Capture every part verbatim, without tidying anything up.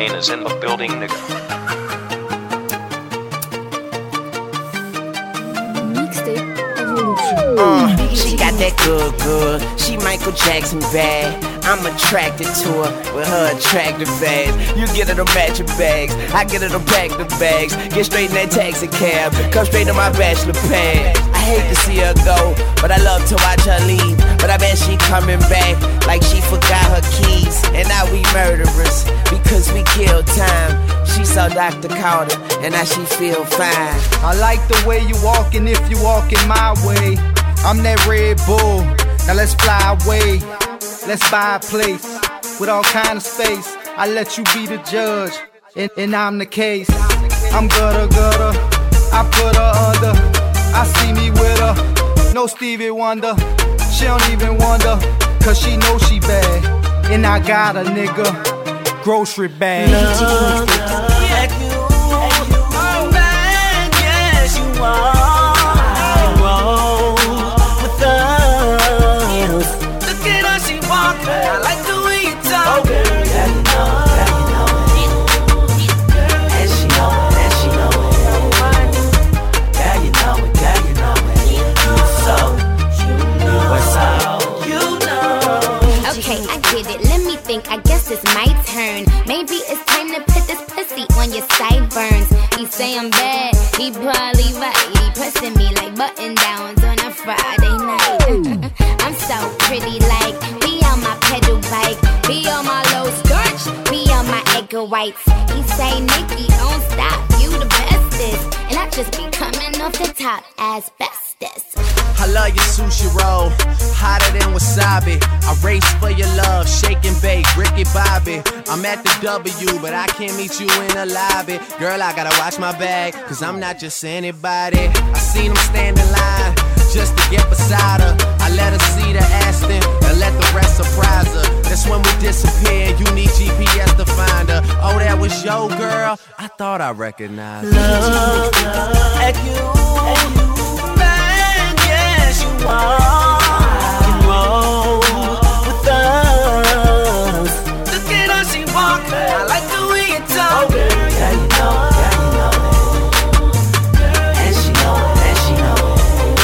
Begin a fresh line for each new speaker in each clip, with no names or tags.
Kane is in the building, nigga.
Uh, she got that good, good. She Michael Jackson bad. I'm attracted to her with her attractive bags. You get her the matching bags, I get her the back the bags. Get straight in that taxi cab, come straight to my bachelor pad. I hate to see her go, but I love to watch her leave. But I bet she coming back like she forgot her keys. And now we murderers because we kill time. She saw Doctor Carter and now she feel fine.
I like the way you walking if you walking my way. I'm that Red Bull, now let's fly away. Let's buy a place with all kind of space. I let you be the judge, and, and I'm the case. I'm gutter gutter, I put her under. I see me with her, no Stevie Wonder. She don't even wonder, cause she know she bad. And I got a nigga, grocery bag.
Love, yeah, you, I'm bad, yes you are. I like the way you talk. Oh, girl, yeah, you know it, yeah, you know it. And she know it, and she know it. Yeah, you know it, yeah, you know it. You so, you know what's up, you know.
Okay, I get it, let me think, I guess it's my turn. Maybe it's time to put this pussy on your sideburns. He say I'm bad, he probably right. He pressing me like button downs on a Friday night. I'm so pretty like be on my pedal bike, be on my low starch, be on my egg whites. He say, Nikki, don't stop, you the bestest. And I just be coming off the top as bestest.
I love your sushi roll, hotter than wasabi. I race for your love, shake and bake, Ricky Bobby. I'm at the W, but I can't meet you in the lobby. Girl, I gotta watch my bag, cause I'm not just anybody. I seen him stand in line just to get beside her. I let her see the Aston and let the rest surprise her. That's when we disappear, you need G P S to find her. Oh, that was your girl? I thought I recognized her. Love, love, at you, at you, man, yes you are. You roll with us. Look at how she walk, I like the way you talk. Oh, girl, yeah, you know, yeah, you know it. And she know it, and she know it.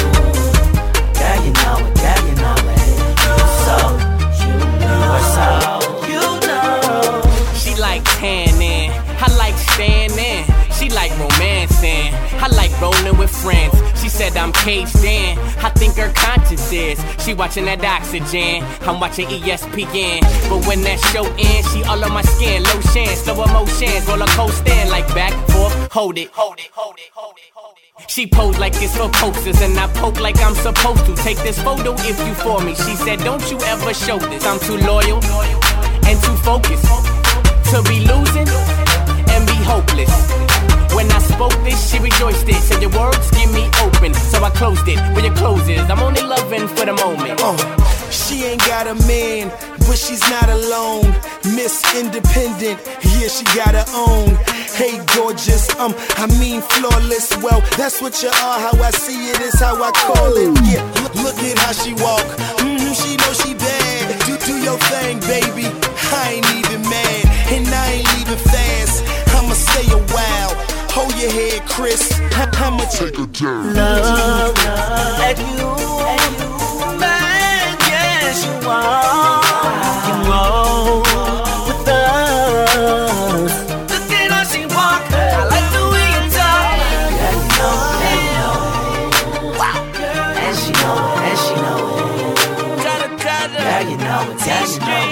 Yeah, you know it, yeah, you know it. So, you know what's up, you know. She like tanning, I like standing. She like romancing, I like rolling with friends. She said I'm caged in, I think her conscience is. She watching that Oxygen, I'm watching E S P N. But when that show ends, she all on my skin. Lotion, slow emotions, roller coaster like back, forth, hold it, hold it, hold it, hold it, hold it. She posed like it's for posters and I poke like I'm supposed to. Take this photo if you for me. She said don't you ever show this. I'm too loyal and too focused to be losing and be hopeless. When I spoke this, she rejoiced it. Said your words give me open, so I closed it. When your close is, I'm only loving for the moment.
Uh, she ain't got a man, but she's not alone. Miss Independent, yeah, she got her own. Hey, gorgeous, um, I mean flawless. Well, that's what you are. How I see it is how I call it. Yeah, look, look at how she walk. Mm-hmm, she know she bad. Do do your thing, baby. I ain't even mad, and I ain't leaving fast. I'ma stay a while. Hold your head, Chris. I'ma take a turn.
Love, love, at you, at you, man, yes you are. You roll with us. Look at how she walk, I like the way you talk. Yeah, you know, yeah, you know it. Wow, and she know it, and she know it. Yeah, you know it, yeah, you know it.